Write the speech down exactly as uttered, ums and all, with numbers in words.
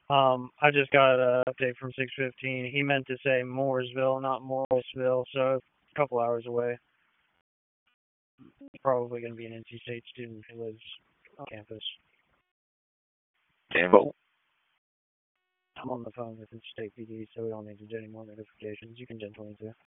Um, I just got an update from six fifteen. He meant to say Mooresville, not Morrisville, so it's a couple hours away. Probably going to be an N C State student who lives on campus. And but I'm on the phone with the State P D, so we don't need to do any more notifications. You can gently do.